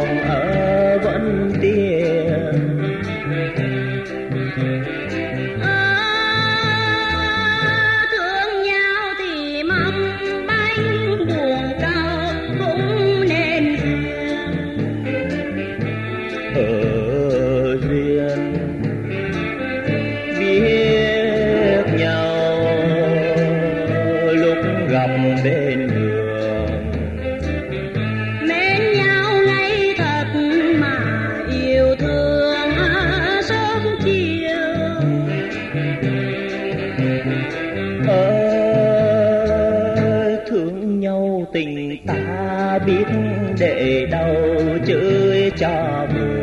lòng ở vẫn tiền. Thương nhau thì mong bánh buồn đau cũng nên duyên biết nhau lúc gặp bên đường, mến nhau ngây thật mà yêu thương sớm chiều. Thương nhau tình ta biết để đâu chơi cho vừa.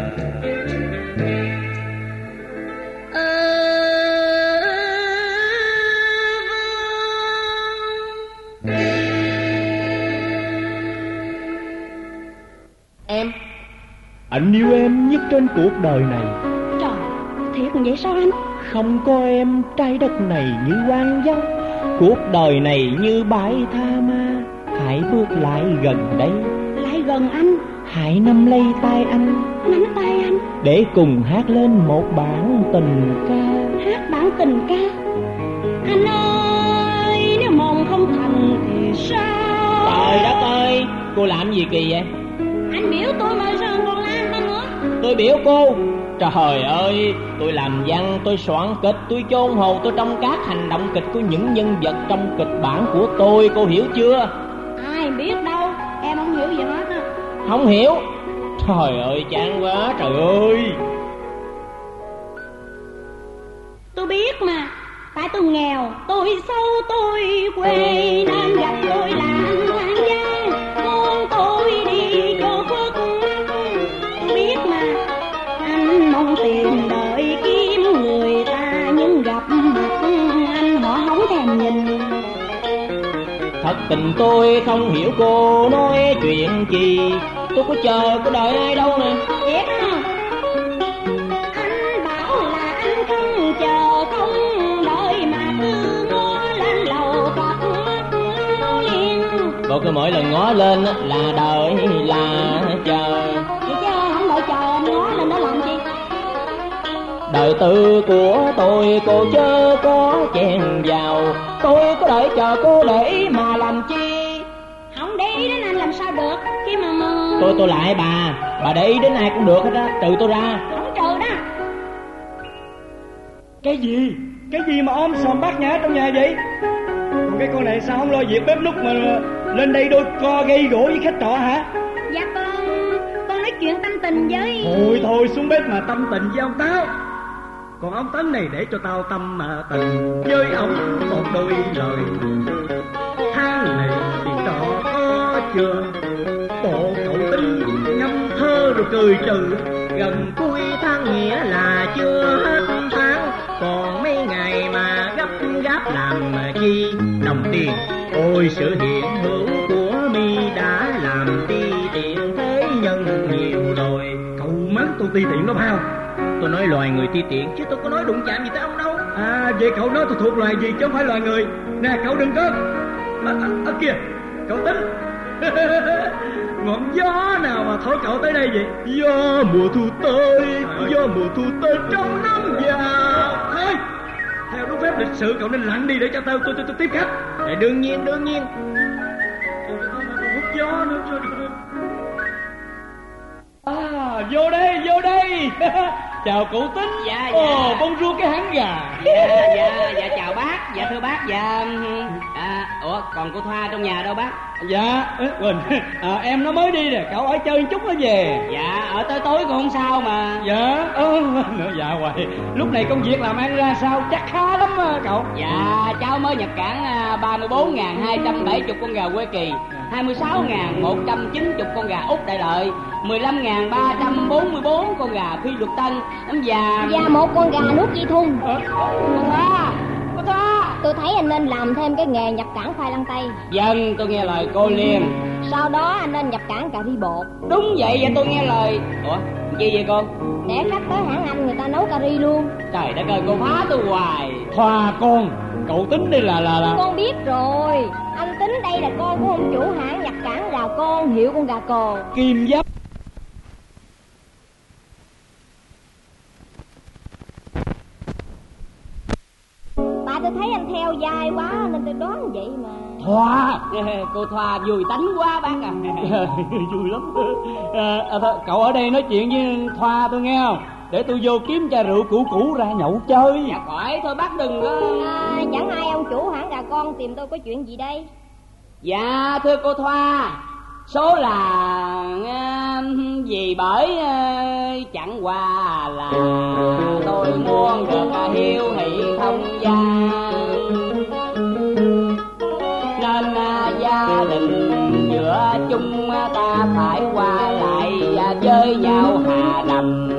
Em, anh yêu em nhất trên cuộc đời này. Trời, thiệt vậy sao anh? Không có em trái đất này như hoang vắng, cuộc đời này như bãi tha ma. Hãy bước lại gần đây, Lại gần anh, hãy nắm lấy tay anh, nắm tay anh, để cùng hát lên một bản tình ca. hát bản tình ca. Anh ơi, nếu mong không thành thì sao? Trời đất ơi, cô làm gì kỳ vậy? Anh biểu tôi mà sao còn la anh ta nữa? Tôi biểu cô. Trời ơi, tôi làm văn, tôi soạn kịch, tôi chôn hồn tôi trong các hành động kịch của những nhân vật trong kịch bản của tôi, cô hiểu chưa? Ai biết đâu, em không hiểu gì hết á. Không hiểu? Trời ơi, chán quá, trời ơi. Tôi biết mà, tại tôi nghèo, tôi xấu, tôi quê nên gặp tôi là anh hoang dã, muốn tôi đi cho khuất. Tôi biết mà, anh mong tìm đợi kiếm người ta, nhưng gặp mặt anh họ không thèm nhìn. Thật tình tôi không hiểu cô nói chuyện gì, tôi có chờ có đợi ai đâu nè. Thiệt không? Anh bảo là anh không chờ không đợi mà cứ ngó lên lầu toạc mắt ngó liền. Cô cứ mỗi lần ngó lên là đợi là chờ. Vậy chứ không đợi chờ anh ngó lên đó làm chi? Đời tư của tôi cô chớ có chen vào, tôi có đợi chờ cô để mà làm chi? Không để ý đến anh làm sao được khi mà Tôi lại bà để ý đến ai cũng được hết á, trừ tôi ra. không trừ đó. Cái gì mà ôm sòm bát nhã trong nhà vậy? Còn cái con này sao không lo việc bếp núc mà lên đây đôi co gây gỗ với khách trọ hả? Dạ con nói chuyện tâm tình với... Thôi xuống bếp mà tâm tình với ông Táo. Còn ông Tấn này để cho tao tâm mà tình với ông một đôi lời. Tháng này thì trọ có chưa? Bộ cậu Tính ngâm thơ rồi cười trừ. Gần cuối tháng nghĩa là chưa hết tháng, còn mấy ngày mà gấp gáp làm chi? Đồng tiền ôi sự hiện hữu của mi đã làm ti tiện thế nhân nhiều rồi. Cậu mắng tôi ti tiện đó phải không? Tôi nói loài người ti tiện chứ tôi có nói đụng chạm gì tới ông đâu. À vậy cậu nói tôi thuộc loài gì chứ không phải loài người. Nè cậu đừng có kìa cậu Tính. Ngọn gió nào mà thổi cậu tới đây vậy? Gió mùa thu tới, gió mùa thu tới trong năm già. Thôi theo đúng phép lịch sự cậu nên lặng đi để cho tôi tiếp khách. Đương nhiên Hút gió nữa. À vô đây. Chào cụ Tính. Dạ. Bonjour cái hắn gà. Dạ chào bác. Dạ thưa bác. Dạ ủa còn cô Thoa trong nhà đâu bác? Dạ quên. Em nó mới đi nè, cậu ở chơi chút nó về. Dạ ở tới tối cũng không sao mà. Dạ dạ hoài. Lúc này công việc làm ăn ra sao? Chắc khá lắm cậu. Dạ cháu mới nhập cảng 34.270 con gà Quê Kỳ, 26.190 con gà Úc Đại Lợi, 15.344 con gà Phi Luật Tân và một con gà nuốt Di Thun. Cô Thoa, tôi thấy anh nên làm thêm cái nghề nhập cảng khoai lang tây. Vâng, tôi nghe lời cô liền. Sau đó anh nên nhập cảng cà ri bột. Đúng vậy, tôi nghe lời. Ủa gì vậy cô? Để khách tới hãng anh người ta nấu cà ri luôn. Trời đất ơi, cô phá tôi hoài. Thoa con, cậu Tính đây là Con biết rồi, anh Tính đây là con của ông chủ hãng nhập cảng gà con hiệu con gà cồ. Kim Giáp. theo dai quá nên tôi đoán vậy mà. Thoa. Cô Thoa vui tánh quá bác à. Vui lắm. Thôi, cậu ở đây nói chuyện với Thoa tôi nghe không? Để tôi vô kiếm chai rượu cũ ra nhậu chơi. Dạ khỏi, thôi bác đừng có. Chẳng hay ông chủ hãng gà con tìm tôi có chuyện gì đây? Dạ thưa cô Thoa, số là vì bởi chẳng qua là tôi muốn được hiếu hỷ thông gia, nên gia đình giữa chung ta phải qua lại với nhau hà đầm.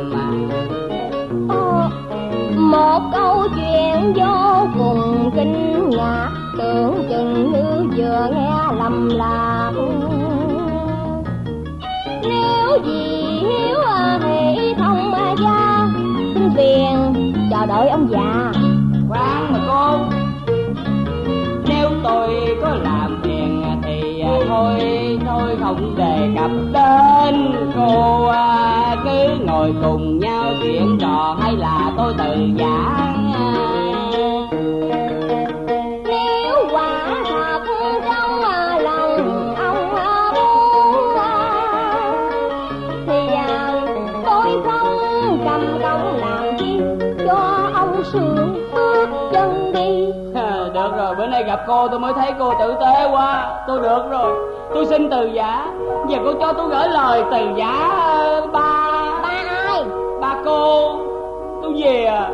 Một câu chuyện vô cùng kinh ngạc, tưởng chừng như vừa nghe lầm lạc. Nếu vì hiếu hỷ thông gia, xin phiền chờ đợi ông già. Khoan mà cô, nếu tôi có làm phiền thì thôi không đề cập đến. Cô cứ ngồi cùng nhau chuyện trò hay là tôi từ giả. Nếu quả thật trong lòng ông muốn thì tôi không cầm công làm chi, cho ông sướng chân đi. Được rồi, bữa nay gặp cô tôi mới thấy cô tử tế quá. Tôi được rồi, tôi xin từ giả. Giờ cô cho tôi gửi lời từ giả ba. Ba ai? Ba cô. Tôi về à.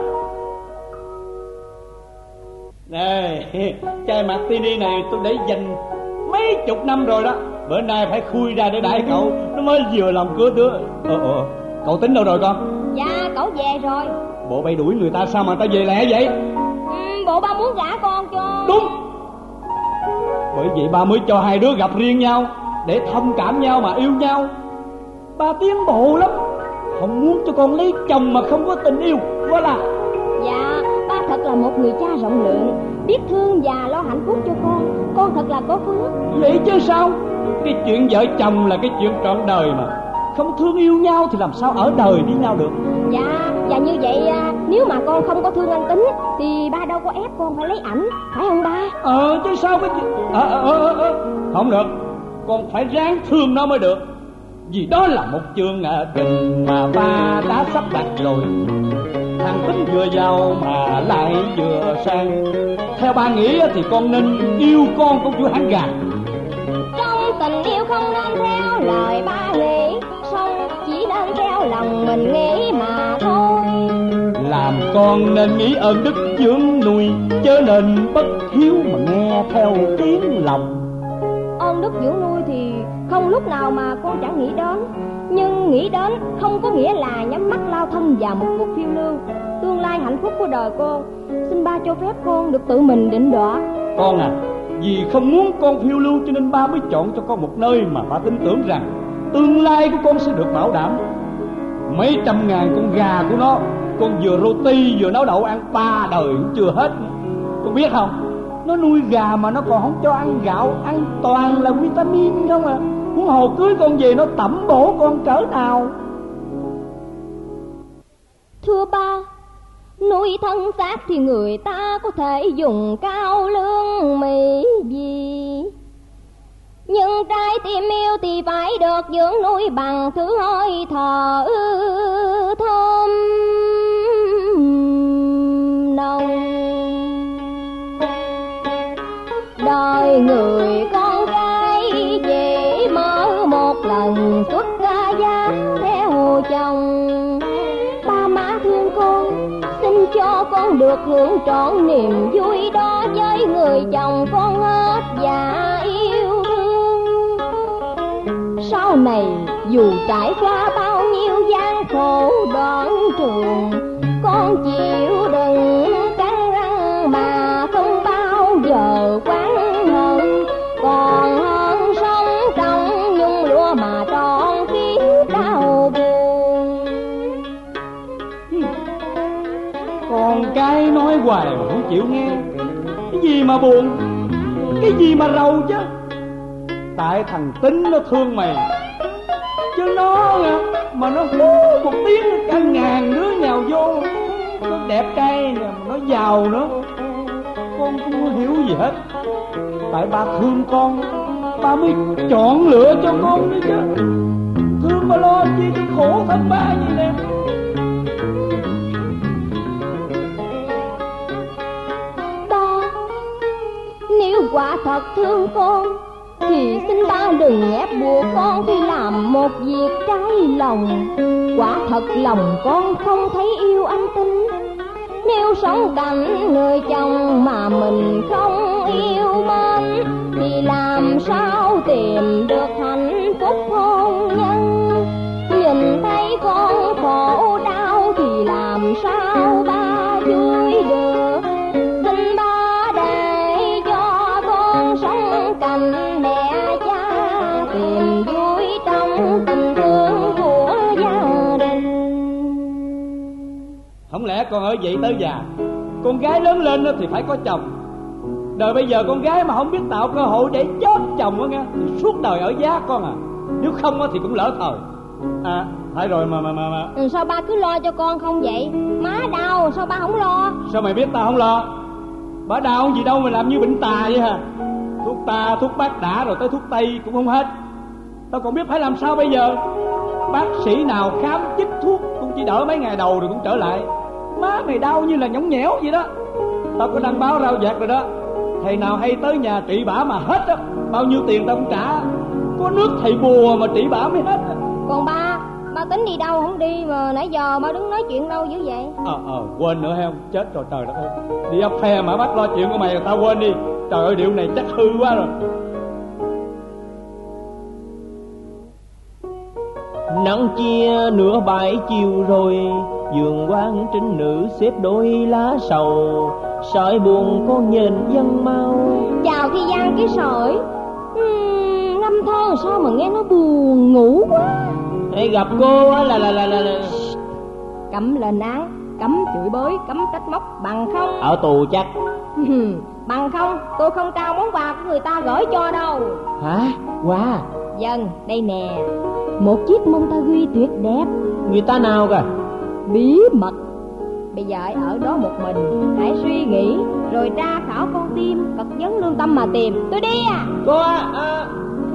Này, chai martini này tôi để dành mấy chục năm rồi đó. Bữa nay phải khui ra để đãi cậu, nó mới vừa lòng cửa tứa. Cậu tính đâu rồi con? Dạ, cậu về rồi. Bộ bay đuổi người ta sao mà ta về lẹ vậy? Bộ ba muốn gả con cho. Đúng. Bởi vậy ba mới cho hai đứa gặp riêng nhau, để thông cảm nhau mà yêu nhau. Ba tiến bộ lắm, không muốn cho con lấy chồng mà không có tình yêu quá là. Dạ, ba thật là một người cha rộng lượng, biết thương và lo hạnh phúc cho con thật là có phước. Vậy chứ sao? Cái chuyện vợ chồng là cái chuyện trọn đời mà. Không thương yêu nhau thì làm sao ở đời với nhau được. Dạ như vậy nếu mà con không có thương anh Tính thì ba đâu có ép con phải lấy ảnh, phải không ba? Chứ sao cái chuyện. Không được, con phải ráng thương nó mới được. Vì đó là một chương trình mà ba đã sắp đặt rồi. Thằng Tính vừa giàu mà lại vừa sang. Theo ba nghĩ thì con nên yêu con chủ hãng gà. Trong tình yêu không nên theo lời ba nghĩ, xong chỉ nên theo lòng mình nghĩ mà thôi. Làm con nên nghĩ ơn đức dưỡng nuôi, chớ nên bất hiếu mà nghe theo tiếng lòng. Ơn đức dưỡng nuôi thì không lúc nào mà con chẳng nghĩ đến, nhưng nghĩ đến không có nghĩa là nhắm mắt lao thân vào một cuộc phiêu lưu. Tương lai hạnh phúc của đời con, xin ba cho phép con được tự mình định đoạt. Con à, vì không muốn con phiêu lưu cho nên ba mới chọn cho con một nơi mà ba tin tưởng rằng tương lai của con sẽ được bảo đảm. Mấy trăm ngàn con gà của nó, con vừa roti vừa nấu đậu ăn 3 đời cũng chưa hết. Con biết không, nó nuôi gà mà nó còn không cho ăn gạo, ăn toàn là vitamin không à. Huống hồ cưới con về nó tẩm bổ con cỡ nào. Thưa ba, nuôi thân xác thì người ta có thể dùng cao lương mỹ gì, nhưng trái tim yêu thì phải được dưỡng nuôi bằng thứ hơi thở thơm nồng. Đời người con gái chỉ mở một lần xuất gia theo chồng. Ba má thương con, xin cho con được hưởng trọn niềm vui đó với người chồng con hết và yêu thương. Sau này dù trải qua bao nhiêu gian khổ đoạn trường, con chịu đựng cắn răng mà không bao giờ oán hận, còn hơn sống trong nhung lụa mà trọn kiếp đau buồn. Con cái nói hoài mà không chịu nghe. Cái gì mà buồn, cái gì mà rầu chứ. Tại thằng Tính nó thương mày, chứ nó mà nó hú một tiếng cả ngàn đứa nhào vô. Nó đẹp trai nè, nó giàu nữa. con không hiểu gì hết. Tại ba thương con, ba mới chọn lựa cho con đấy chứ. Thương mà lo chi cái khổ thân ba gì nè. Ba, nếu quả thật thương con thì xin ba đừng ép buộc con khi làm một việc trái lòng. Quả thật lòng con không thấy yêu anh Tính. Nếu sống cạnh người chồng mà mình không yêu mến thì làm sao tìm được hạnh phúc hôn nhân. Nhìn thấy con khổ đau thì làm sao ba vui được. Xin ba để cho con sống cạnh mẹ cha, tìm vui trong tình thương của gia đình. Không lẽ con ở vậy tới già? Con gái lớn lên thì phải có chồng. Đời bây giờ con gái mà không biết tạo cơ hội để chót chồng á nghe, thì suốt đời ở giá con à. Nếu không thì cũng lỡ thời. À phải rồi mà Sao ba cứ lo cho con không vậy? Má đau sao ba không lo? Sao mày biết tao không lo? Bà đau gì đâu mà làm như bệnh tà vậy hả? Thuốc ta, thuốc bác đã rồi tới thuốc tây cũng không hết. Tao còn biết phải làm sao bây giờ. Bác sĩ nào khám chích thuốc cũng chỉ đỡ mấy ngày đầu rồi cũng trở lại. Má mày đau như là nhõng nhẽo vậy đó. Tao có đăng báo rao vặt rồi đó. Thầy nào hay tới nhà trị bả mà hết á, bao nhiêu tiền tao cũng trả. Có nước thầy bùa mà trị bả mới hết á. Còn ba tính đi đâu không đi mà nãy giờ ba đứng nói chuyện đâu dữ vậy? Quên nữa hay không? Chết rồi trời đất ơi. Đi ấp phe mà bắt lo chuyện của mày là tao quên đi. Trời ơi điệu này chắc hư quá rồi. Nắng chia nửa bãi chiều rồi, vườn quan trinh nữ xếp đôi lá sầu. Sợi buồn con nhìn dân mau. Chào thi gian cái sợi. Ngâm thơ sao mà nghe nó buồn ngủ quá. Hãy gặp cô á là Cấm lên án, cấm chửi bới, cấm trách móc, bằng không? ở tù chắc. Bằng không, tôi không trao món quà của người ta gửi cho đâu. Hả? Quà? Vâng, đây nè. Một chiếc Montague tuyệt đẹp. Người ta nào kìa? Bí mật. Bây giờ ở đó một mình, hãy suy nghĩ rồi tra khảo con tim, Phật vấn lương tâm mà tìm. Tôi đi à. Cô à.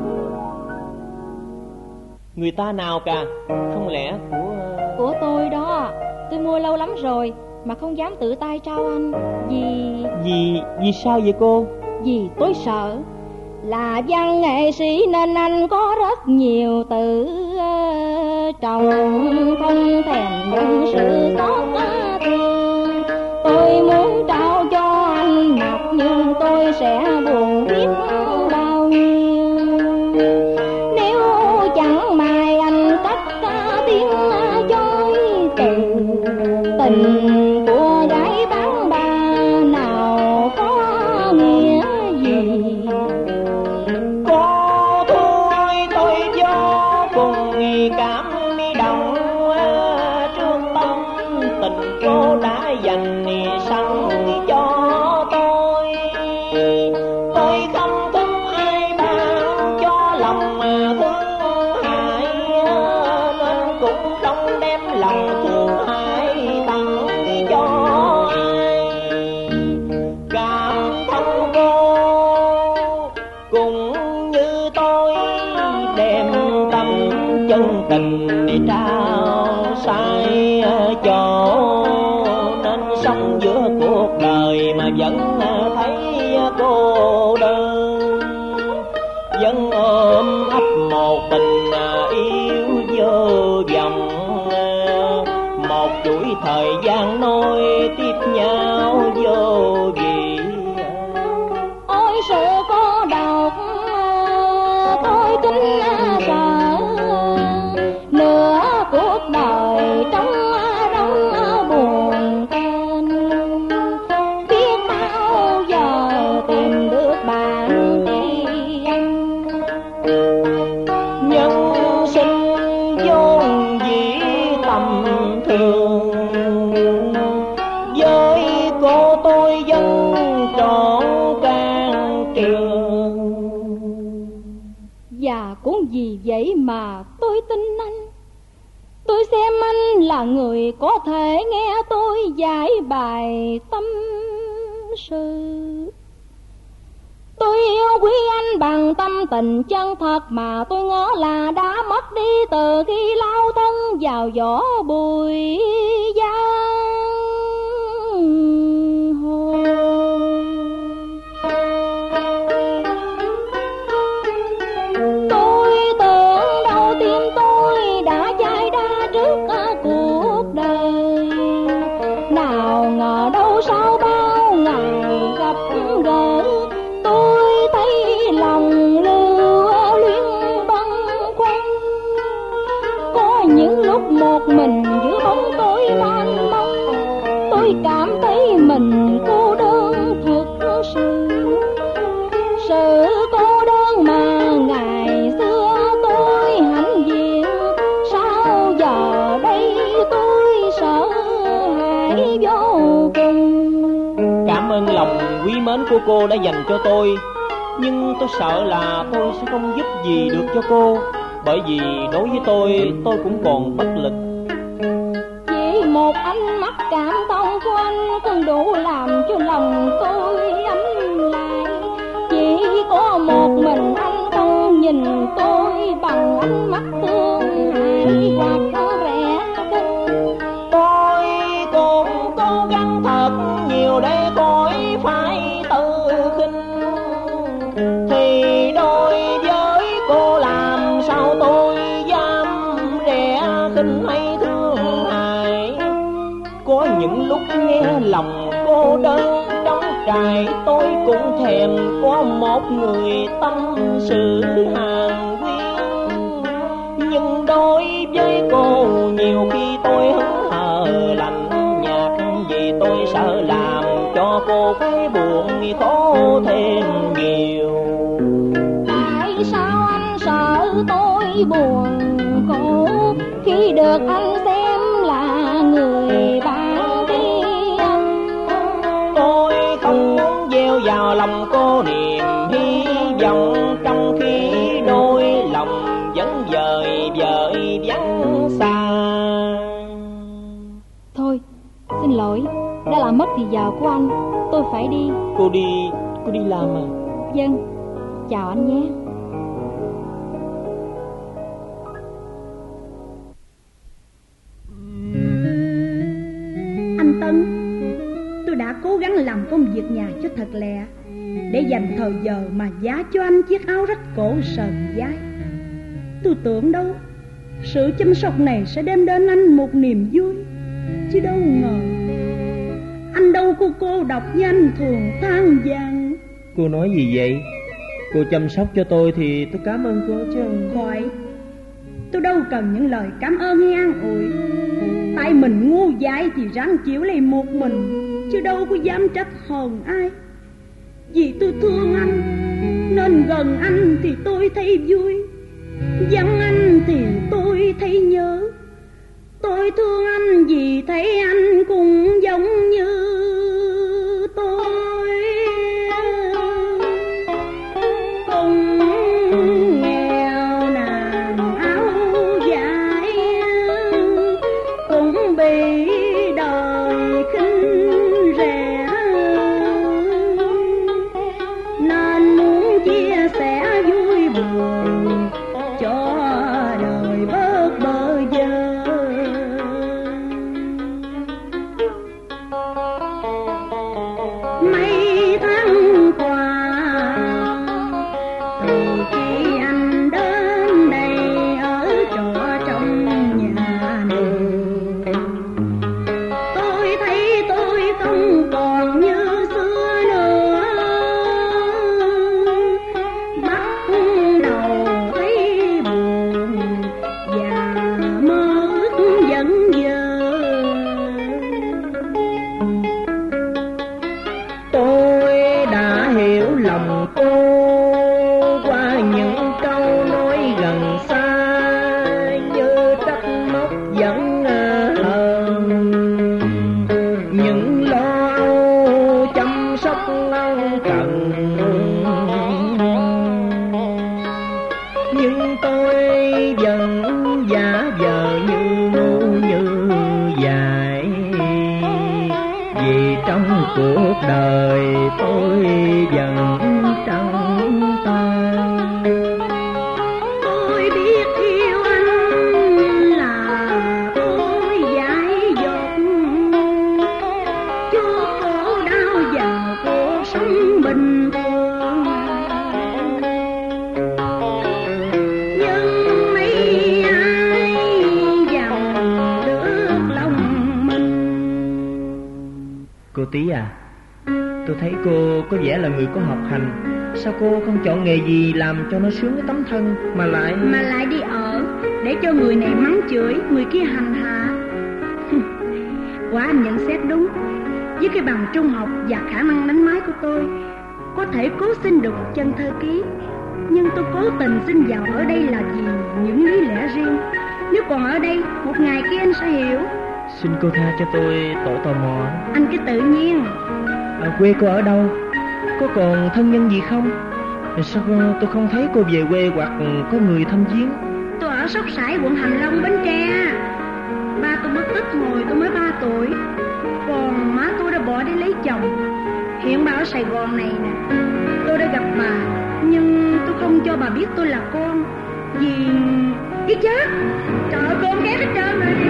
Người ta nào kìa? Không lẽ của tôi đó. Tôi mua lâu lắm rồi mà không dám tự tay trao anh. Vì sao vậy cô? Vì tôi sợ là văn nghệ sĩ nên anh có rất nhiều tự trọng, không thèm nhận sự xót thương. Tôi muốn trao cho anh mặc nhưng tôi sẽ buồn biết bao nhiêu nếu chẳng may anh cất ca tiếng chối từ. Tình của gái bán ba nào có nghĩa gì. Cô thôi tôi cho cùng cảm động trương tâm tình cô đã dành sẵn cho tôi. Tôi không thích ai ban cho lòng thương hại nên cũng không đem lòng thương hại tặng cho ai. Cảm thông cô cũng như tôi đem tâm chân tình để trao sai chỗ, nên sống giữa cuộc đời mà vẫn thấy cô đơn. Vẫn ôm ấp một tình yêu vô vọng, một chuỗi thời gian nối tiếp nhau vô vị. Ôi sự cô độc tôi kính sợ, nửa cuộc đời trong rong buồn tên. Biết bao giờ tìm được bạn tri anh. Nhân sinh vốn dĩ tầm thường, với cô tôi vẫn trọn can trường. Và cũng vì vậy mà tôi tin anh. Tôi xem anh là người có thể nghe tôi giải bài tâm sự. Tôi yêu quý anh bằng tâm tình chân thật mà tôi ngỡ là đã mất đi từ khi lao thân vào gió bụi giang hồ. Tôi tưởng đâu tim tôi đã chai đa trước cuộc đời, nào ngờ đâu sau bao ngày gặp gỡ tôi thấy lòng lưu luyến bâng khuâng. Có những lúc một mình giữa bóng tối mênh mông, tôi cảm thấy mình cô đơn thực sự. Sự cô đơn mà ngày xưa tôi hãnh diện, sao giờ đây tôi sợ hãi vô cùng. Cảm ơn lòng quý mến của cô đã dành cho tôi, nhưng tôi sợ là tôi sẽ không giúp gì được cho cô, bởi vì đối với tôi cũng còn bất lực. Chỉ một ánh mắt cảm thông của anh không đủ làm cho lòng tôi ấm lại. Chỉ có một mình anh không nhìn tôi bằng ánh mắt thương hại hoặc rẻ đinh. Tôi cũng cố gắng thật nhiều để khỏi phải tự khinh, thì đối với cô làm sao tôi dám rẻ khinh hay thương hại. Có những lúc nghe lòng cô đơn trống trải, tôi cũng thèm có một người tâm sự hàng quyến. Nhưng đối với cô nhiều khi tôi hững hờ lạnh nhạt, vì tôi sợ làm cho cô phải buồn khổ thêm nhiều. Tại sao anh sợ tôi buồn khổ khi được anh xem là người bạn thiên? Tôi không muốn gieo vào lòng cô niềm hy vọng, trong khi đôi lòng vẫn vời vợi vắng xa. Thôi, xin lỗi, đã làm mất thì giờ của anh, tôi phải đi. Cô đi làm à? Vâng, chào anh nhé. Anh Tân, tôi đã cố gắng làm công việc nhà cho thật lẹ, để dành thời giờ mà giá cho anh chiếc áo rách cổ sờn vai. Tôi tưởng đâu sự chăm sóc này sẽ đem đến anh một niềm vui, chứ đâu ngờ anh đâu có cô độc như anh thường than vãn. Cô nói gì vậy? Cô chăm sóc cho tôi thì tôi cảm ơn cô chứ. Khỏi, tôi đâu cần những lời cảm ơn hay an ủi. Tại mình ngu dại thì ráng chịu lấy một mình, chứ đâu có dám trách hờn ai. Vì tôi thương anh nên gần anh thì tôi thấy vui, vắng anh thì tôi thấy nhớ. Tôi thương anh vì thấy anh cũng giống như tôi, cùng nghèo nàn áo dài, cũng bị đời khinh rẻ, nên muốn chia sẻ vui buồn cho đời bớt bơ vơ. cuộc đời tôi dần trắng tay. Tôi biết yêu anh là tôi dại dột, cho khổ đau vào cuộc sống bình thường. Nhưng mấy ai giàu được lòng mình. Cô Tí à, tôi thấy cô có vẻ là người có học hành. Sao cô không chọn nghề gì làm cho nó sướng với tấm thân mà lại đi ở để cho người này mắng chửi, người kia hành hạ? Quả anh nhận xét đúng. Với cái bằng trung học và khả năng đánh máy của tôi, có thể cố xin được chân thơ ký. Nhưng tôi cố tình xin vào ở đây là vì những lý lẽ riêng. Nếu còn ở đây, một ngày kia anh sẽ hiểu. Xin cô tha cho tôi tội tò mò. Anh cứ tự nhiên. Quê cô ở đâu? Có còn thân nhân gì không? Sao tôi không thấy cô về quê hoặc có người thăm viếng? Tôi ở Sóc Sải, quận Hành Long, Bến Tre. Ba tôi mất tích hồi tôi mới 3 tuổi. Còn má tôi đã bỏ đi lấy chồng. Hiện bà ở Sài Gòn này nè. Tôi đã gặp bà, nhưng tôi không cho bà biết tôi là con. Vì cái chết. Trời ơi, con ghét hết trơn rồi.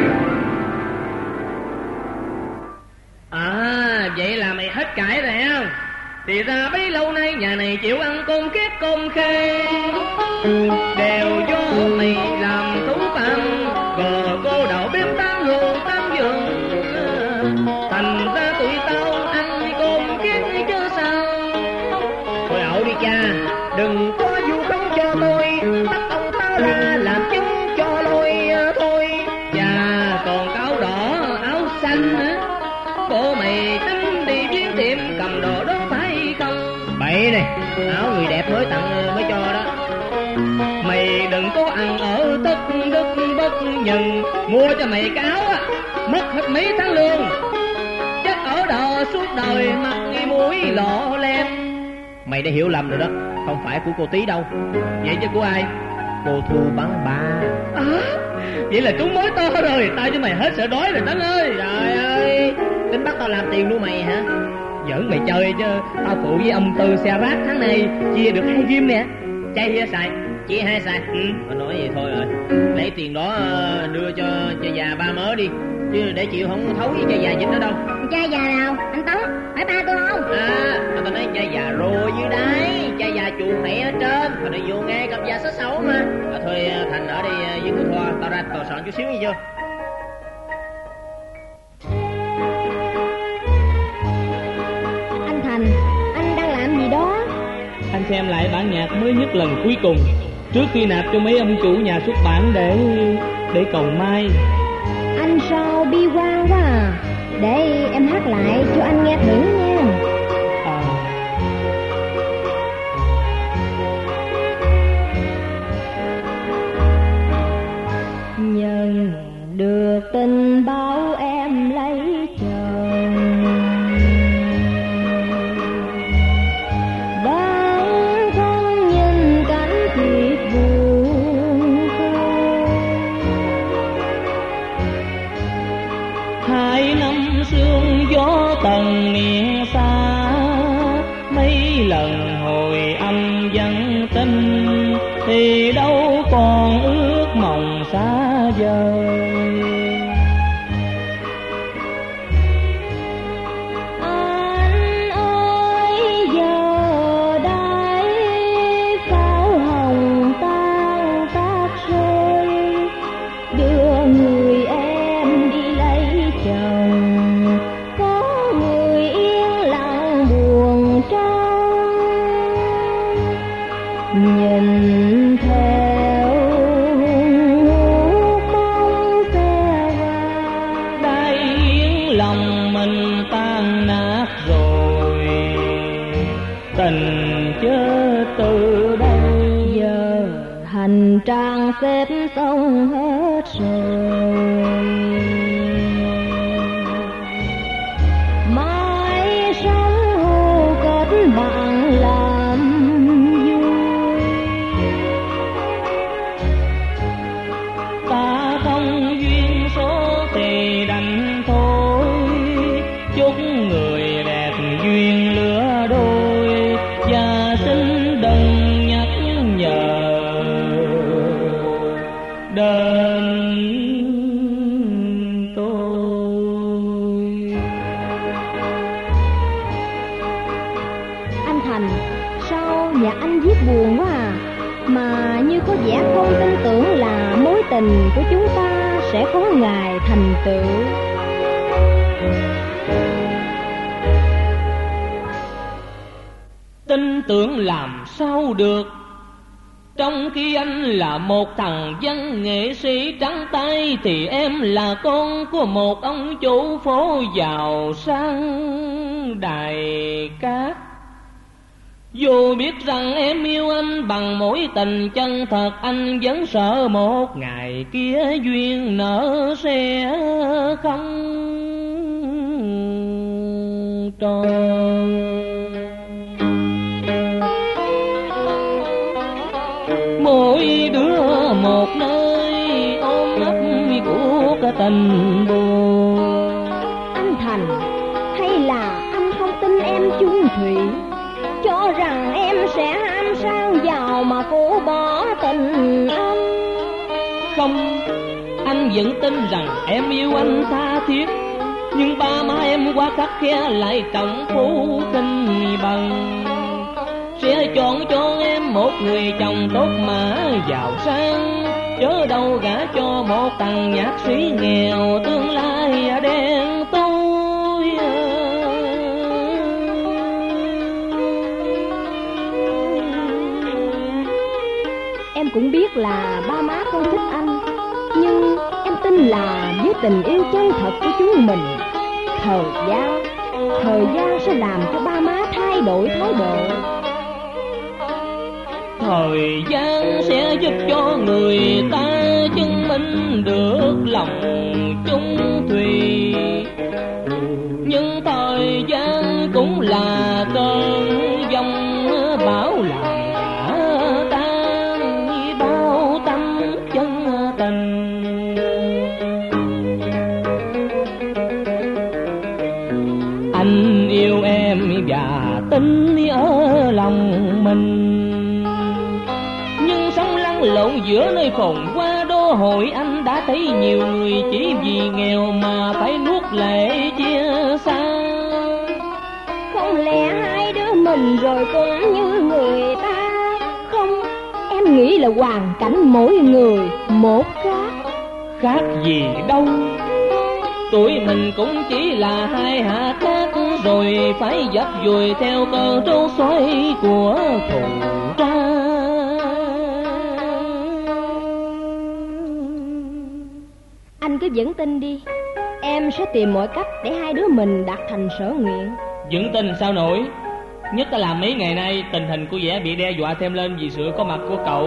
Vậy là mày hết cãi rồi không? Thì ra bấy lâu nay nhà này chịu ăn con két con khê, đều do mày làm thú phạm. Gờ cô đậu bếp tám hương tám giường, thành ra tụi tao ăn con két chứ sao. Thôi ẩu đi cha, đừng có vu khống cho tôi, bắt ông ta ra làm chứng cho lôi thôi. Và còn cáo đỏ áo xanh nữa, bộ mày tính đi viếng tiệm cầm đồ đó phải không? Bậy này, áo người đẹp mới tặng mới cho đó. Mày đừng có ăn ở tất đất bất nhân, mua cho mày cái áo á, mất hết mấy tháng lương. Chắc ở đò suốt đời mặt nghi mũi lọ lem. Mày đã hiểu lầm rồi đó, không phải của cô Tí đâu. Vậy chứ của ai? Cô Thu bán ba. Vậy là trúng mối to rồi, tao với mày hết sợ đói rồi Tấn ơi. Trời ơi, tính bắt tao làm tiền nuôi mày hả? Giỡn mày chơi chứ, tao phụ với ông Tư xe rác tháng này chia được 2 ghim nè. Chay xài, chia 2 xài. Tao nói vậy thôi rồi, lấy tiền đó đưa cho già ba mớ đi, chứ để chịu không thấu với cha già dính nữa đâu. Cha già nào? Anh Tấn, phải ba tôi không? Tao nói cha già rồi dưới đáy, cha già chuồng mẹ ở trên, tao đi vô nghe gặp già xấu xấu mà. Thôi Thành ở đây với cô Thoa, tao ra tòa soạn chút xíu nghe chưa? Anh Thành, anh đang làm gì đó? Anh xem lại bản nhạc mới nhất lần cuối cùng trước khi nạp cho mấy ông chủ nhà xuất bản để cầu mai. Anh sao bi quan quá à. Để em hát lại cho anh nghe thử nha. Nhận được tin báo em lấy chồng, đang không nhìn cảnh thiệt buồn khổ. 2 năm sương gió tầng miền xa, mấy lần hồi âm vắng tin thì đâu còn ước mộng xa vời. Anh ơi giờ đây pháo hồng tan tác rơi, đưa người em đi lấy chồng, có người yên lặng buồn trông, nhìn theo bóng xe qua. Đã yên lòng mình tan nát rồi, tình chớ từ đây. Giờ hành trang xếp xong hết rồi, mãi sống hô kết bạn làm vui. Ta không duyên số thì đành thôi, chúc người đẹp tình của chúng ta sẽ có ngày thành tựu. Tin tưởng làm sao được, trong khi anh là một thằng văn nghệ sĩ trắng tay, thì em là con của một ông chủ phố giàu sang Đài Cát. Dù biết rằng em yêu anh bằng mối tình chân thật, anh vẫn sợ một ngày kia duyên nợ sẽ không tròn. Mỗi đứa một nơi ôm ấp của cái tình buồn. Anh Thành, hay là anh không tin em chung thủy, cho rằng em sẽ ham sang giàu mà cô bỏ tình anh? Không, anh vẫn tin rằng em yêu anh tha thiết, nhưng ba má em quá khắt khe lại trọng phú kinh bằng. Sẽ chọn cho em một người chồng tốt mà giàu sang, chớ đâu gả cho một thằng nhạc sĩ nghèo tương lai đen tối. Em cũng biết là ba má không thích anh, nhưng em tin là với tình yêu chân thật của chúng mình, thời gian sẽ làm cho ba má thay đổi thái độ. Thời gian sẽ giúp cho người ta chứng minh được lòng chung thủy, nhưng thời gian cũng là cơn giông bão làm ngã tan bao tâm chân tình. Anh yêu em và tin ở lòng mình, lộn giữa nơi phồn hoa đô hội. Anh đã thấy nhiều người chỉ vì nghèo mà phải nuốt lệ chia xa. Không lẽ hai đứa mình rồi cũng như người ta? Không, em nghĩ là hoàn cảnh mỗi người một khác. Khác gì đâu, tụi mình cũng chỉ là hai hạt cát, rồi phải dập dùi theo cơn trâu xoay của thù tra. Anh cứ vững tin đi, em sẽ tìm mọi cách để hai đứa mình đạt thành sở nguyện. Vững tin sao nổi, nhất là mấy ngày nay tình hình của vẻ bị đe dọa thêm lên vì sự có mặt của cậu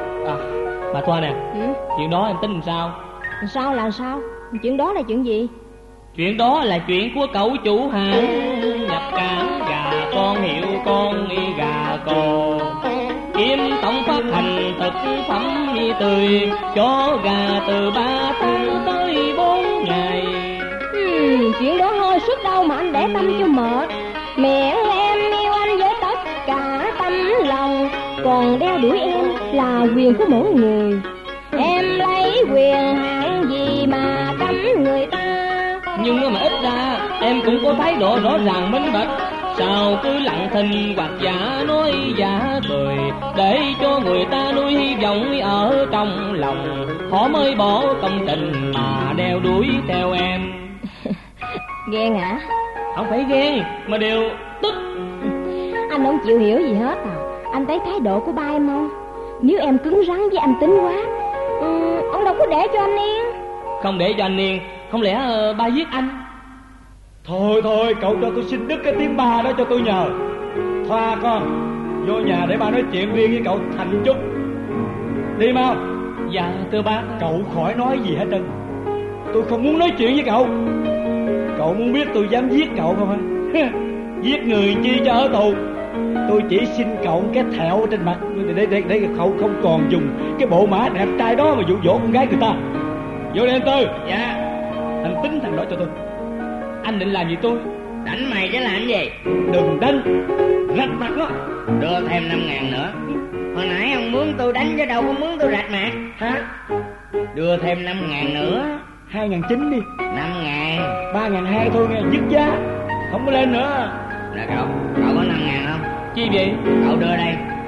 bà Thoa nè. Chuyện đó em tính làm sao? Sao là sao? Chuyện đó là chuyện gì? Chuyện đó là chuyện của cậu chủ hàng nhập cảng gà con hiệu con gà cò, kiếm tổng phát hành thực phẩm tươi cho gà từ 3 tháng tới 4 ngày. Chuyện đó hơi sức đâu mà anh để tâm cho mệt. Miệng em yêu anh với tất cả tâm lòng, còn đeo đuổi em là quyền của mỗi người. Em lấy quyền hạn gì mà cấm người ta? Nhưng mà ít ra em cũng có thái độ rõ ràng minh bạch, sao cứ lặng thinh hoặc giả nói giả cười, để cho người ta nuôi hy vọng ở trong lòng, họ mới bỏ công tình mà đeo đuổi theo em. Ghen hả? Không phải ghen mà đều tức. Anh không chịu hiểu gì hết à? Anh thấy thái độ của ba em không? Nếu em cứng rắn với anh Tính quá, ông đâu có để cho anh yên. Không để cho anh yên, không lẽ ba giết anh? Thôi cậu cho tôi xin đứt cái tiếng ba đó cho tôi nhờ. Thoa con, vô nhà để ba nói chuyện riêng với cậu Thành chút. Đi mau. Dạ thưa bác. Cậu khỏi nói gì hết trơn, tôi không muốn nói chuyện với cậu. Cậu muốn biết tôi dám giết cậu không hả? Giết người chi cho ở tù. Tôi chỉ xin cậu cái thẹo trên mặt để cậu không còn dùng cái bộ mã đẹp trai đó mà dụ dỗ con gái người ta. Vô đây anh Tư. Dạ. Thằng Tính thằng đó cho tôi. Anh định làm gì tôi? Đánh mày chứ làm gì? Đừng đánh, rạch mặt nó. Đưa thêm 5.000 nữa. Hồi nãy ông mướn tôi đánh chứ đâu có mướn tôi rạch mặt. Hả? Đưa thêm 5.000 nữa. 2.900 đi. 5.000. 3.200 thôi nghe, dứt giá, không có lên nữa. Nè cậu có 5.000 không? Chi vậy? Cậu đưa đây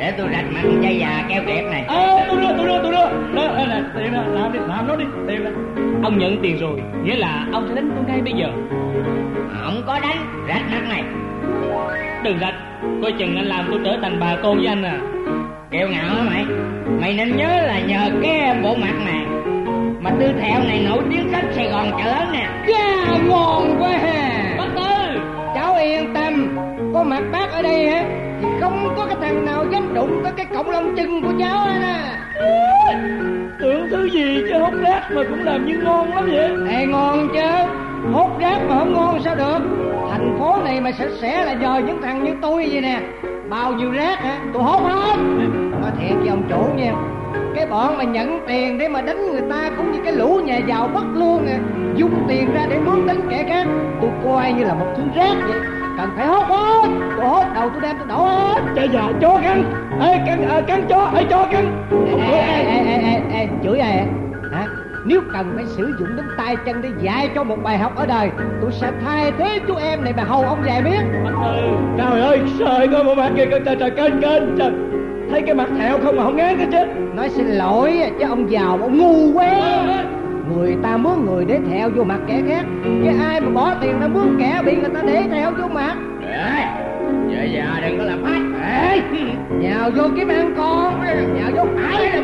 Để tôi rạch mặt chai già keo kẹp này. Tôi đưa. Nè, tiền nè, làm nó đi, tiền nè. Ông nhận tiền rồi, nghĩa là ông sẽ đánh tôi ngay bây giờ. Không có đánh, rạch mặt này. Đừng rạch, coi chừng anh làm tôi trở thành bà con với anh à. Kêu ngạo hả mày? Mày nên nhớ là nhờ cái bộ mặt này mà Tư Thẹo này nổi tiếng khắp Sài Gòn chợ lớn nè. Yeah, ngon quá ha. Bác Tư, Cháu yên tâm, có mặt bác ở đây hả thì không có cái thằng nào dám đụng tới cái cọng lông chân của cháu hết á. Tưởng thứ gì chứ hút rác mà cũng làm như ngon lắm vậy. Ê, ngon chứ, hút rác mà không ngon sao được. Thành phố này mà sạch sẽ là nhờ những thằng như tôi vậy nè. Bao nhiêu rác hả, tôi hốt hết. Nói thiệt với ông chủ nha, cái bọn mà nhận tiền để mà đánh người ta cũng như cái lũ nhà giàu bất lương à, dùng tiền ra để mướn đánh kẻ khác, tôi coi như là một thứ rác vậy. Cần phải hốt hết, tôi hốt đầu tôi đem tôi đổ hết. Trời già chó cắn. Cắn chó, chó cắn. Ê, chửi ai hả? Nếu cần phải sử dụng đến tay chân để dạy cho một bài học ở đời, tôi sẽ thay thế chú em này mà hầu ông dạy biết. Trời ơi, trời coi bộ mặt kìa, trời kênh, trời. Thấy cái mặt Thẹo không mà không ngán cái chết. Nói xin lỗi chứ ông giàu ông ngu quá. Người ta mướn người để thẹo vô mặt kẻ khác, chứ ai mà bỏ tiền ra mướn kẻ bị người ta để thẹo vô mặt. Dạ đừng có làm phát. Nhào vô kiếm ăn con, nhào vô phải.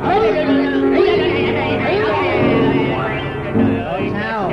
Sao?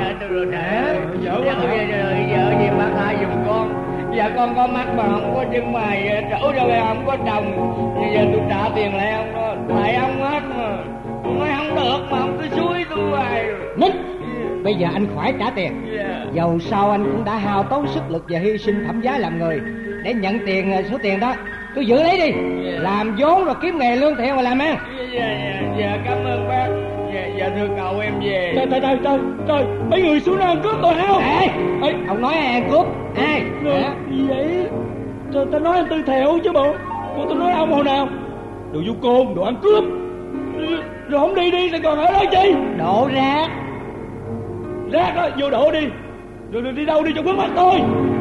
Vợ gì mà tha giùm con. Dạ con có mắt mà không có chân mày, trổ ra đây không có chồng. Giờ tôi trả tiền lại ông đó, lại ông hết mà. Nói không được mà ông cứ xúi tôi hoài. Nín, bây giờ anh khỏi trả tiền. Dầu sao anh cũng đã hao tốn sức lực và hy sinh phẩm giá làm người để nhận tiền, số tiền đó tôi giữ lấy đi, làm vốn rồi kiếm nghề lương thiện mà làm ăn. Dạ cảm ơn bác. Dạ thưa cậu em về. Trời, mấy người xuống đó ăn cướp tôi hả? Ê, ông nói ai ăn cướp? Ai? Gì vậy? Trời, ta nói anh Tư Thẹo chứ bộ. Tôi nói ông hồi nào? Đồ du côn, đồ ăn cướp. Rồi không đi thì còn ở đó chi? Đổ rác. Rác đó, vô đổ đi. Rồi đi đâu đi cho vướng mắt tôi.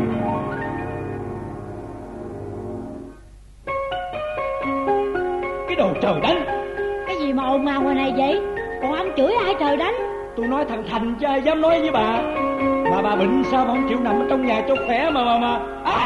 Cái đồ trời đánh. Cái gì mà ồn ào ngoài này vậy? Còn ông chửi ai trời đánh? Tôi nói thằng Thành chứ ai dám nói với bà. Mà bà bệnh sao mà không chịu nằm ở trong nhà cho khỏe mà.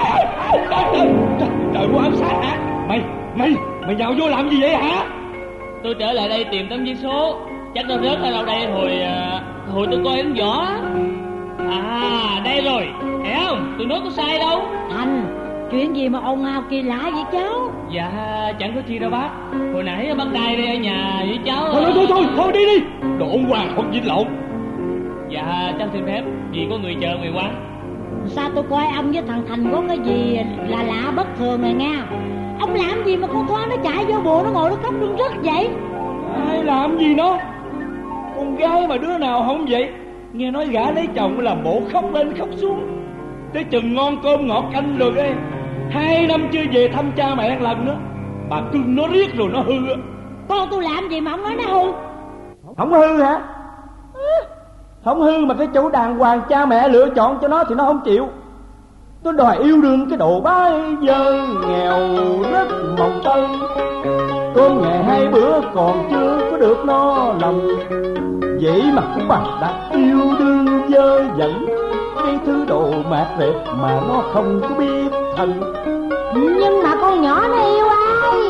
Trời của ám sát hả? Mày nhào vô làm gì vậy hả? tôi trở lại đây tìm tấm vé số. Chắc nó rớt ở đâu đây hồi tôi coi đánh võ. Đây rồi, thấy không? Tôi nói có sai đâu. Thành, chuyện gì mà ồn ào kỳ lạ vậy cháu? Dạ chẳng có chi đâu bác. Hồi nãy bác Đài đây ở nhà với cháu. Thôi đi. Đồ ông Hoàng không dính lộn. Dạ cháu xin phép, vì có người chờ người quán. Sao tôi coi ông với thằng Thành có cái gì là lạ bất thường rồi nha. Ông làm gì mà con Thoa nó chạy vô bùa nó ngồi nó khóc rưng rức vậy? Ai làm gì nó? Con gái mà đứa nào không vậy? Nghe nói gã lấy chồng làm bộ khóc lên khóc xuống. Tới chừng ngon cơm ngọt canh rồi đây 2 năm chưa về thăm cha mẹ một lần nữa. Bà cưng nó riết rồi nó hư. Con tôi làm gì mà ông nói nó hư? Không hư hả? Không hư mà cái chỗ đàng hoàng cha mẹ lựa chọn cho nó thì nó không chịu. Nó đòi yêu đương cái đồ bái dơ nghèo rất mồng tơi. Cơm ngày 2 bữa còn chưa có được no lòng. Vậy mà cũng bà đã yêu đương dơ dẫn cái thứ đồ mạt rệp mà nó không có biết thân. Nhưng mà con nhỏ nó yêu ai?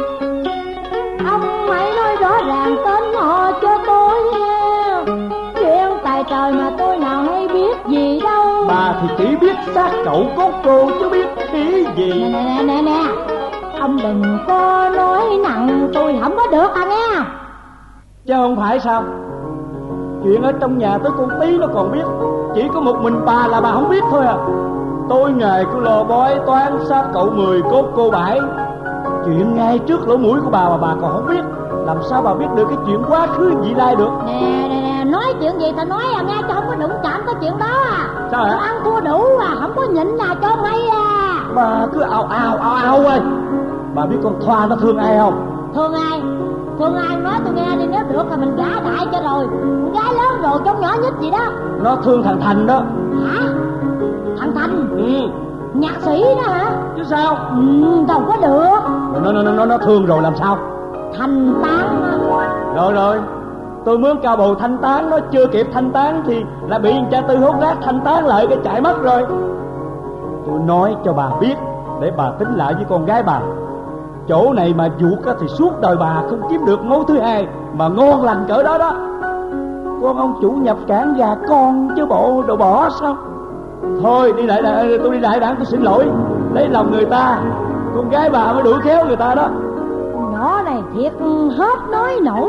Ông hãy nói rõ ràng tên họ cho tôi nha. Chuyện tài trời mà tôi nào hay biết gì đâu. Bà thì chỉ biết xác cậu có cô chứ biết ý gì. Nè, ông đừng có nói nặng tôi không có được à nghe. Chứ không phải sao? Chuyện ở trong nhà tới con Tí nó còn biết. Chỉ có một mình bà là bà không biết thôi à. Tôi ngày cứ lo bói toán xác cậu 10 cốt cô 7. Chuyện ngay trước lỗ mũi của bà mà bà còn không biết, làm sao bà biết được cái chuyện quá khứ vị lai được? Nè, nói chuyện gì ta nói à nghe, cho không có đụng chạm cái chuyện đó à. Sao hả? Ăn thua đủ à, không có nhịn à cho may à. Bà cứ ào ơi. Bà biết con Thoa nó thương ai không? Thương ai? Thương ai nói tôi nghe đi, nếu được thì mình gả đại cho rồi. Con gái lớn rồi chống nhỏ nhất gì đó. Nó thương thằng Thành đó. Hả? Thằng Thành? Nhạc sĩ đó hả? Chứ sao? Đâu có được. Nó thương rồi làm sao? Thanh tán. Rồi tôi mướn cao bầu thanh tán, nó chưa kịp thanh tán thì đã bị cha Tư hốt rác thanh tán lại, cái chạy mất rồi. Tôi nói cho bà biết để bà tính lại với con gái bà. Chỗ này mà vuột thì suốt đời bà không kiếm được mối thứ hai mà ngon lành cỡ đó đó. Con ông chủ nhập cảng và con chứ bộ đồ bỏ sao? Thôi đi lại, tôi đi lại đặng tôi xin lỗi. Lấy lòng người ta, con gái bà mới đuổi khéo người ta đó. Nhỏ này thiệt hết nói nổi.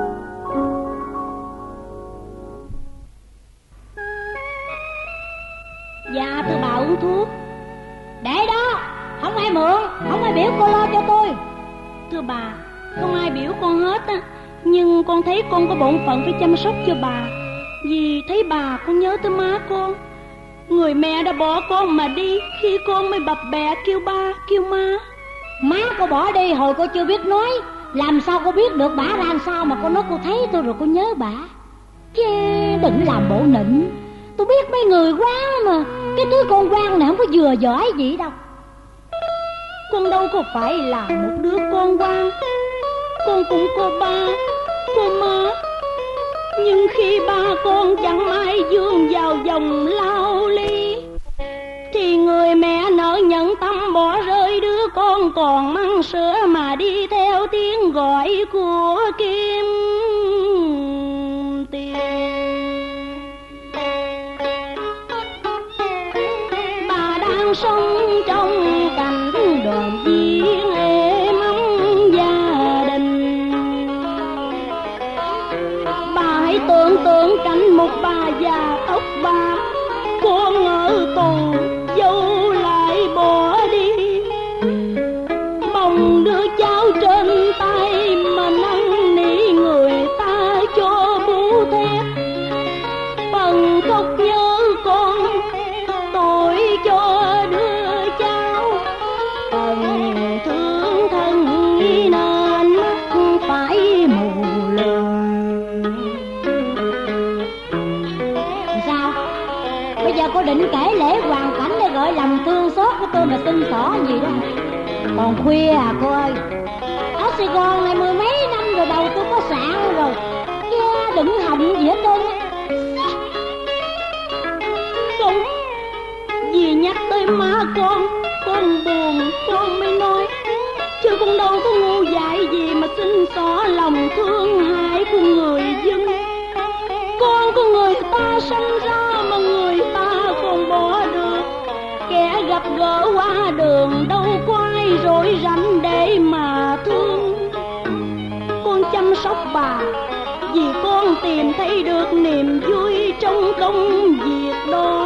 Dạ thưa bà uống thuốc. Để đó, không ai mượn, không ai biểu cô lo cho tôi. Thưa bà, không ai biểu con hết á, nhưng con thấy con có bổn phận phải chăm sóc cho bà. Vì thấy bà con nhớ tới má con. Người mẹ đã bỏ con mà đi khi con mới bập bẹ kêu ba kêu má. Má cô bỏ đi hồi cô chưa biết nói, làm sao cô biết được bả ra làm sao mà cô nói cô thấy tôi rồi cô nhớ bả. Chứ đừng làm bộ nịnh. Tôi biết mấy người quan mà, cái đứa con quan này không có vừa giỏi gì đâu. Con đâu có phải là một đứa con quan. Con cũng có ba, có má. Nhưng khi ba con chẳng may vương vào dòng lao ly, thì người mẹ nỡ nhận tâm bỏ rơi đứa con còn măng sữa mà đi theo tiếng gọi của kim tiền. Bà đang sống trong cảnh đoàn viên êm ấm gia đình. Bà hãy tưởng tượng cảnh một bà già tóc bạc, con ở tù dâu lại bỏ đi, bồng đứa cháu trên tay mà năn nỉ người ta cho bú thét. Phần khóc nhớ con, tội cho đứa cháu, phần thương thân nên mắt phải mù lòa. Sao? Bây giờ cô định kể lễ hoàn cảnh để gợi lòng thương xót của tôi mà xin xỏ gì đó? Còn khuya à cô ơi. Ở Sài Gòn này mười mấy năm rồi, đầu tôi có sạn rồi. Chứ đừng hỏng gì hết trơn á. Không, vì nhắc tới má con buồn con mới nói. Chứ con đâu có ngu dại gì mà xin xỏ lòng thương hại của người dân. Con của người ta sanh ra mà người ta còn bỏ được. Kẻ gặp gỡ qua đường đâu có ai rỗi rảnh để mà thương. Con chăm sóc bà vì con tìm thấy được niềm vui trong công việc đó.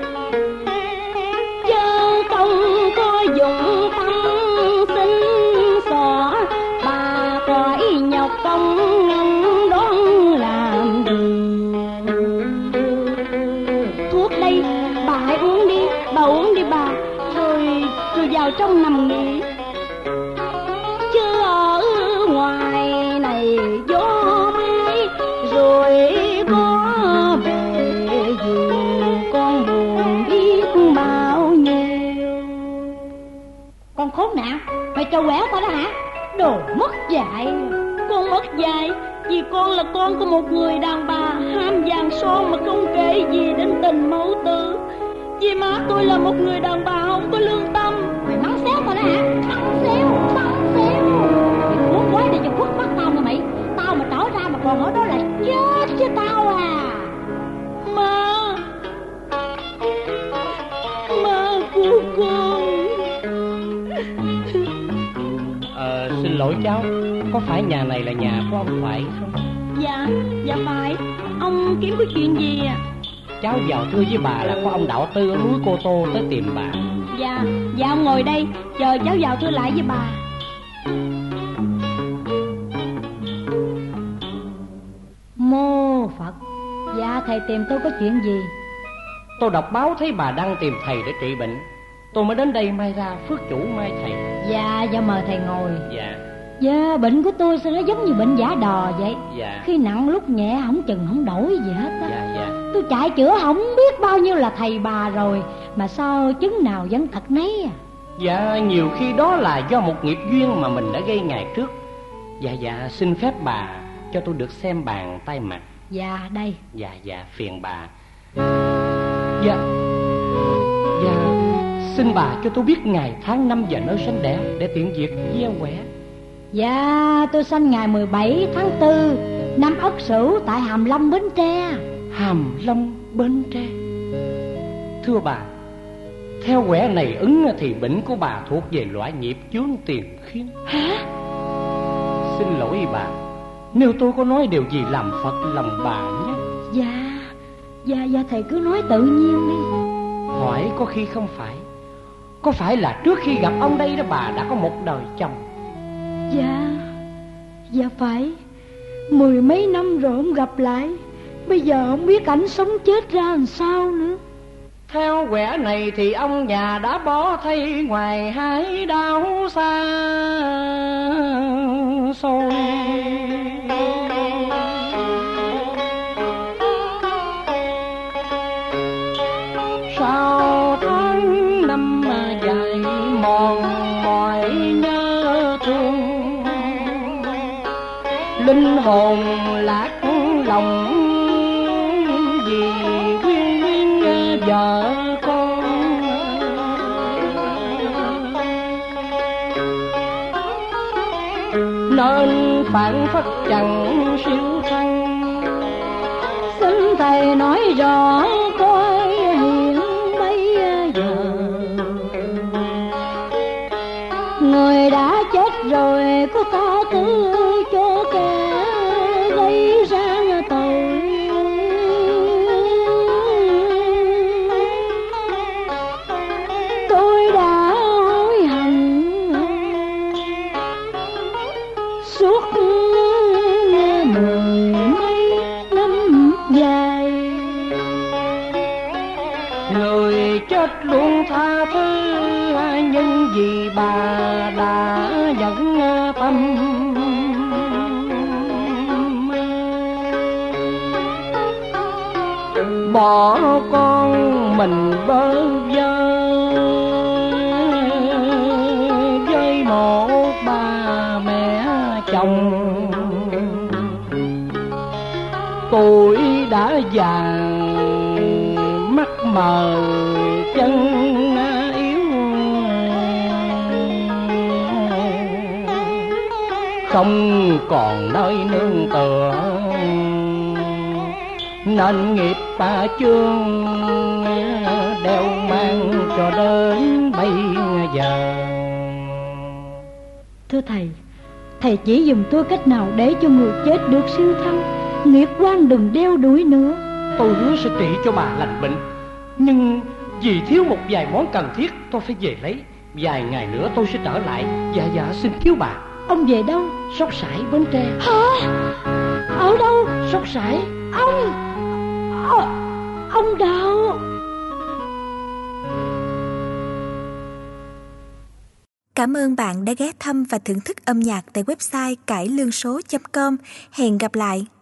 Chớ không có dụng tâm xin xỏ, bà khỏi nhọc công ngân đón làm đường. Thuốc đây, bà hãy uống đi, bà uống đi bà, rồi vào trong nằm nghỉ. Chứ ở ngoài này gió mây rồi có về dù con buồn biết bao nhiêu. Con khốn nạn, mày trâu quẻo tao đó hả? Đồ mất dạy. Con mất dạy vì con là con của một người đàn bà ham vàng son mà không kể gì đến tình mẫu tử. Vì má tôi là một người đàn bà không có lương tâm. Mày mắng xéo tao đó hả? Mắng xéo. Mày cuốn quái để cho khuất mắt tao mà mày. Tao mà trở ra mà còn ở đó là chết chứ tao à. Má của con. Xin lỗi cháu, có phải nhà này là nhà của ông phải không? Dạ phải. Ông kiếm có chuyện gì à? Cháu vào thưa với bà là có ông đạo tư ở núi Cô Tô tới tìm bà. Dạ ông ngồi đây, chờ cháu vào thưa lại với bà. Mô Phật. Dạ thầy tìm tôi có chuyện gì? Tôi đọc báo thấy bà đang tìm thầy để trị bệnh. Tôi mới đến đây may ra phước chủ mai thầy. Dạ mời thầy ngồi. Dạ, bệnh của tôi sao nó giống như bệnh giả đò vậy? Dạ. Khi nặng lúc nhẹ không chừng không đổi gì hết á. Dạ. Tôi chạy chữa không biết bao nhiêu là thầy bà rồi Mà sao chứng nào vẫn thật nấy à? Dạ, nhiều khi đó là do một nghiệp duyên mà mình đã gây ngày trước. Dạ, xin phép bà cho tôi được xem bàn tay mặt. Dạ, đây. Dạ, phiền bà. Dạ, xin bà cho tôi biết ngày tháng năm và nơi sinh đẻ để tiện việc gieo quẻ. Dạ, tôi sanh ngày 17 tháng 4 năm Ất Sửu tại Hàm Long, Bến Tre. Hàm Long, Bến Tre. Thưa bà, theo quẻ này ứng thì bệnh của bà thuộc về loại nghiệp chướng tiền khiến. Hả? Xin lỗi bà, nếu tôi có nói điều gì làm phật lòng bà nhé. Dạ, thầy cứ nói tự nhiên đi. Hỏi có khi không phải. Có phải là trước khi gặp ông đây đó bà đã có một đời chồng? Dạ phải. 10 mấy năm rồi không gặp lại. Bây giờ không biết ảnh sống chết ra làm sao nữa. Theo quẻ này thì ông già đã bỏ thay ngoài hải đảo xa xôi. Sau tháng năm dài mòn mỏi nhớ thương, linh hồn lạc lòng vì quyên vợ con. Nên phản phất chẳng siêu thăng, xin thầy nói rõ coi hiện bây giờ. Người đã chết rồi có tha thứ cho kẻ gây ra tội. Tôi đã hối hận suốt 10 mấy năm dài. Người chết luôn tha thứ nhưng vì bà đã dẫn tâm. Bỏ con mình bơ vơ với một bà mẹ chồng. Tuổi đã già mắt mờ chân yếu, không còn nơi nương tựa nên nghiệp bà chương đeo mang cho đến bây giờ. Thưa thầy, thầy chỉ dùm tôi cách nào để cho người chết được siêu thăng, nghiệp quan đừng đeo đuổi nữa. Tôi hứa sẽ trị cho bà lành bệnh, nhưng vì thiếu một vài món cần thiết tôi phải về lấy. Vài ngày nữa tôi sẽ trở lại. Dạ xin cứu bà. Ông về đâu? Sóc Sải, Bến Tre. Hả? Ở đâu? Sóc Sải. Ông Đạo. Cảm ơn bạn đã ghé thăm và thưởng thức âm nhạc tại website cải lương số.com. Hẹn gặp lại.